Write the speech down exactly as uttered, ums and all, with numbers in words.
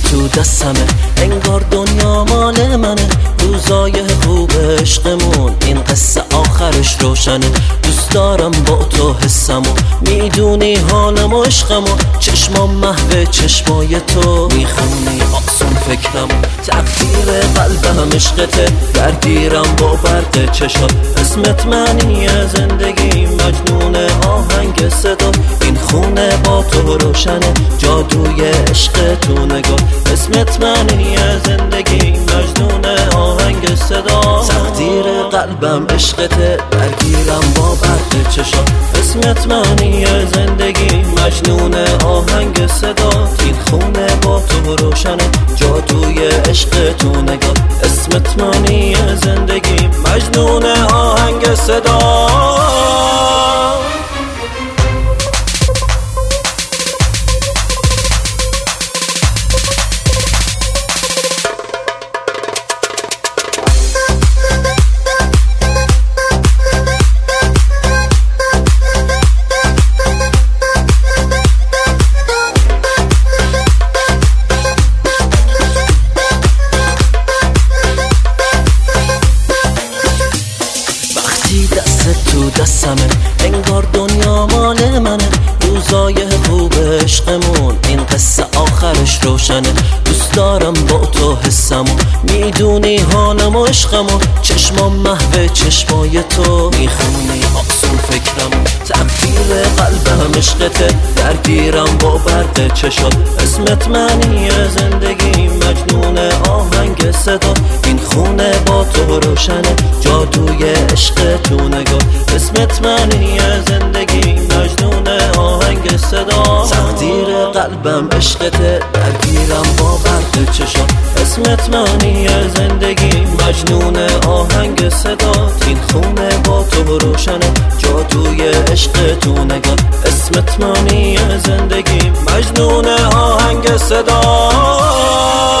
تو دستمه، انگار دنیا مال منه. روزای خوب عشقمون این قصه آخرش روشنه. دوست دارم با تو حسمو، میدونی حالم و عشقمو. چشمام محو چشمای تو، میخونی آسون فکرمو. تقدیر قلبم عشقته، درگیرم با برق چشات. اسمت معنی زندگی، مجنون آهنگ صدا. این خونه با تو روشنه، جادوی عشق تو نگاه. اسمت معنی زندگی، مجنون آهنگ صدا. تقدیر قلبم عشقته، درگیرم با برق چشات. اسمت معنی زندگی، مجنون آهنگ صدا. این خونه با تو روشنه، جادوی عشق تو نگاه. اسمت معنی زندگی، مجنون آهنگ صدا. تو دستمه، انگار دنیا مال منه. روزای خوب عشقمون این قصه آخرش روشنه. دوست دارم با تو حسمو، میدونی حالم و عشقمو. چشمام محو چشمای تو، میخونی آسون فکرمو. تقدیر قلبم عشقته، درگیرم با برق چشات. اسمت معنی زندگی، مجنون آهنگ صدا. این خونه با تو روشنه، جادوی عشق تو نگاه. اسمت معنی زندگی، مجنون آهنگ صدا. تقدیر قلبم عشقته، درگیرم با برق چشات. اسمت معنی زندگی، مجنون آهنگ صدا. این خونه با تو روشنه، جادوی عشق تو نگاه. اسمت معنی زندگی، مجنون آهنگ صدا.